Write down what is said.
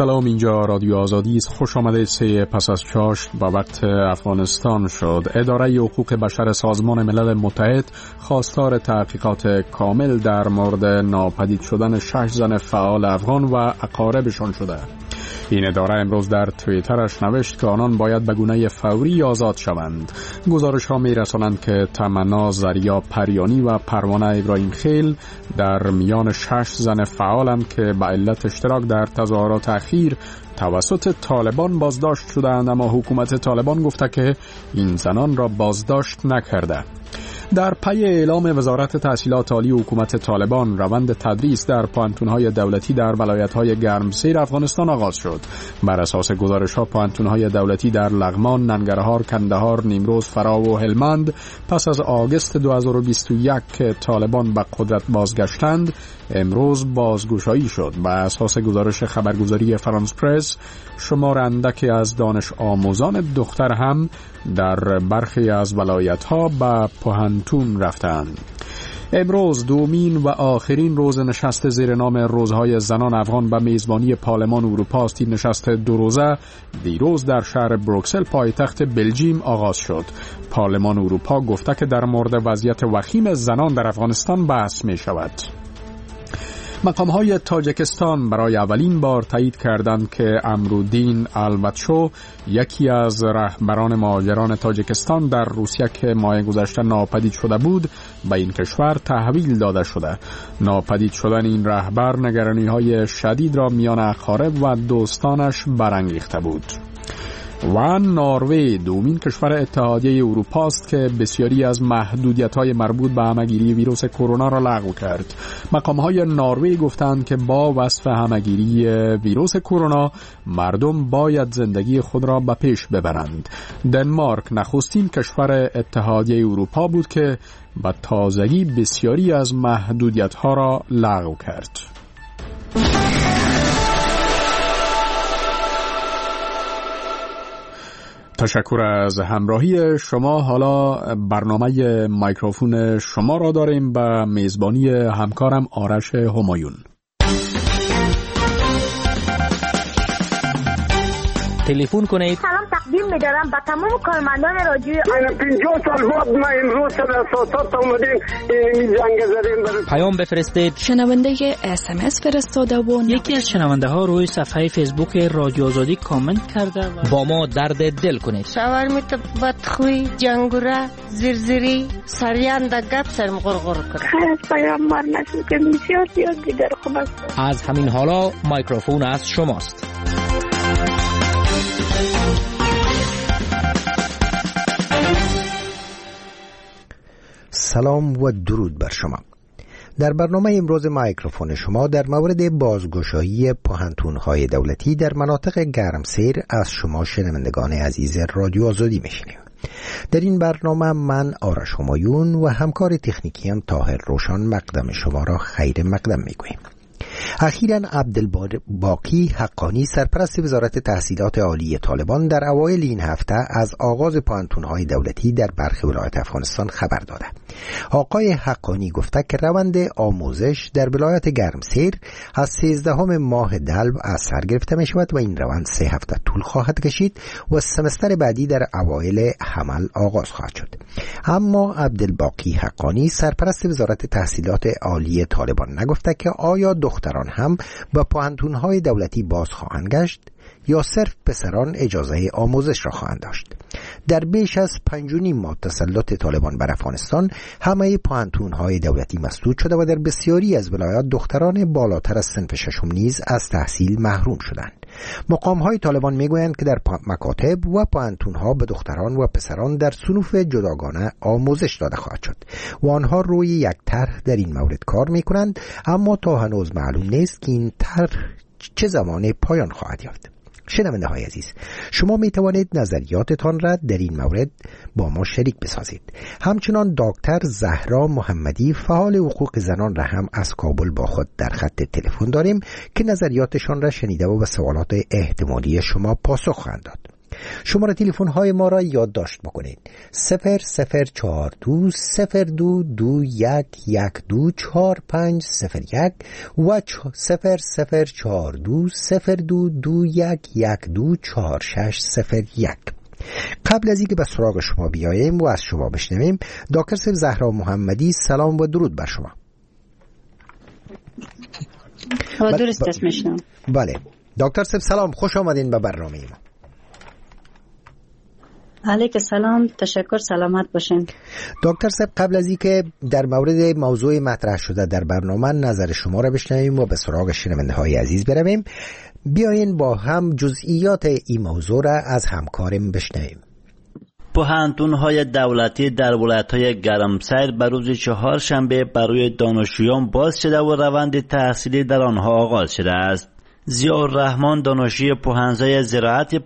سلام، اینجا رادیو آزادی است. خوش آمدید. 3 پس از چاشت با وقت افغانستان شد. اداره حقوق بشر سازمان ملل متحد خواستار تحقیقات کامل در مورد ناپدید شدن 6 زن فعال افغان و اقاربشان شده. این اداره امروز در توییترش نوشت که آنان باید به گونه فوری آزاد شوند. گزارش ها می رسانند که تمنا زریا پریانی و پروانه ابراهیم خیل در میان 6 زن فعالند که به علت اشتراک در تظاهرات اخیر توسط طالبان بازداشت شدند، اما حکومت طالبان گفته که این زنان را بازداشت نکرده. در پی اعلام وزارت تحصیلات عالی حکومت طالبان، روند تدریس در پوهنتون‌های دولتی در ولایت‌های گرمسیر افغانستان آغاز شد. بر اساس گزارش‌ها، پوهنتون‌های دولتی در لغمان، ننگرهار، کندهار، نیمروز، فرا و هلمند پس از آگوست 2021 که طالبان به قدرت بازگشتند، امروز بازگشایی شد. بر اساس گزارش خبرگزاری فرانس پرس، شمار اندکی از دانش آموزان دختر هم در برخی از ولایت‌ها به پوهنتون رفتند. امروز دومین و آخرین روز نشست زیر نام روزهای زنان افغان به میزبانی پارلمان اروپا است. این نشست 2 روزه دیروز در شهر بروکسل پایتخت بلژیم آغاز شد. پارلمان اروپا گفته که در مورد وضعیت وخیم زنان در افغانستان بحث می شود. مقام‌های تاجیکستان برای اولین بار تایید کردند که امرالدین البتشو، یکی از رهبران مهاجران تاجیکستان در روسیه که ماه گذشته ناپدید شده بود، به این کشور تحویل داده شده. ناپدید شدن این رهبر نگرانی‌های شدید را میان اقارب و دوستانش برانگیخته بود. و نروژ دومین کشور اتحادیه اروپا است که بسیاری از محدودیت‌های مربوط به همه‌گیری ویروس کرونا را لغو کرد. مقام‌های نروژ گفتند که با وصف همه‌گیری ویروس کرونا، مردم باید زندگی خود را به پیش ببرند. دنمارک نخستین کشور اتحادیه اروپا بود که به تازگی بسیاری از محدودیت‌ها را لغو کرد. تشکر از همراهی شما. حالا برنامه میکروفون شما را داریم به میزبانی همکارم آرش همایون. تلفن کنید. سلام تقدیم می‌دارم به تمام کارمندان رادیوی آزادی. 50 سال بعد ما امروز سر اساسات اومدیم این زنگ زدیم. پیام بفرستید. شنونده SMS فرستاده و یکی از شنونده ها روی صفحه فیسبوک رادیو آزادی کامنت کرده و با ما درد دل کنید. شاورمیت بدخوی، جنگوره، زرزری، سریان دا گپ سرم غرغر کنه. خیلی از پیام مار نشد که بسیار دیگر خوب است. از همین حالا میکروفون از شماست. سلام و درود بر شما. در برنامه امروز میکروفون شما در مورد بازگشایی پوهنتون‌های دولتی در مناطق گرمسیر از شما شنوندگان عزیز رادیو آزادی میشنویم. در این برنامه من آرش همایون و همکار تکنیکیم طاهر روشن مقدم شما را خیر مقدم میگوییم. اخیراً عبدالباقی حقانی، سرپرست وزارت تحصیلات عالی طالبان، در اوایل این هفته از آغاز پوهنتون‌های دولتی در برخی ولایات افغانستان خبر داده. آقای حقانی گفته که روند آموزش در ولایت گرمسیر از 13 ماه دلو از سر گرفته می شود و این روند 3 هفته طول خواهد کشید و سمستر بعدی در اوایل حمل آغاز خواهد شد. اما عبدالباقی حقانی، سرپرست وزارت تحصیلات عالی طالبان، نگفته که آیا دختران هم به پوهنتون‌های دولتی باز خواهند گشت یا صرف پسران اجازه آموزش را خواهند داشت. در بیش از 5.5 ماه تسلط طالبان بر افغانستان، همه پوهنتون‌های دولتی مسدود شده و در بسیاری از ولایات دختران بالاتر از صنف ششم نیز از تحصیل محروم شدند. مقام‌های طالبان میگویند که در مکاتب و پوهنتون‌ها به دختران و پسران در صنوف جداگانه آموزش داده خواهد شد و آنها روی یک طرح در این مورد کار می‌کنند، اما تا هنوز معلوم نیست که این طرح چه زمان پایان خواهد یافت. شنونده های عزیز، شما می توانید نظریاتتان را در این مورد با ما شریک بسازید. همچنان دکتر زهرا محمدی، فعال حقوق زنان را هم از کابل با خود در خط تلفن داریم که نظریاتشان را شنیده و به سوالات احتمالی شما پاسخ خواهند داد. شماره تلفن های ما را یادداشت بکنید: 0042 0221 124501 و 0042 0221 124601. قبل از اینکه به سراغ شما بیاییم و از شما بشنویم، دکتر صاحب زهرا محمدی، سلام و درود بر شما. درست است میشنم. بله دکتر صاحب سلام، خوش آمدین به برنامه ما. علیک سلام، تشکر، سلامت باشین. دکتر صاحب قبل از اینکه در مورد موضوع مطرح شده در برنامه نظر شما را بشنویم و به سراغ شنونده های عزیز برویم، بیاین با هم جزئیات این موضوع را از همکارم بشنویم. پوهنتون‌های دولتی در ولایت‌های گرمسیر به روز چهارشنبه برای دانشجویان باز شده و روند تحصیلی در آنها آغاز شده است. ضیاءالرحمن دانشجوی پوهنځی زراعت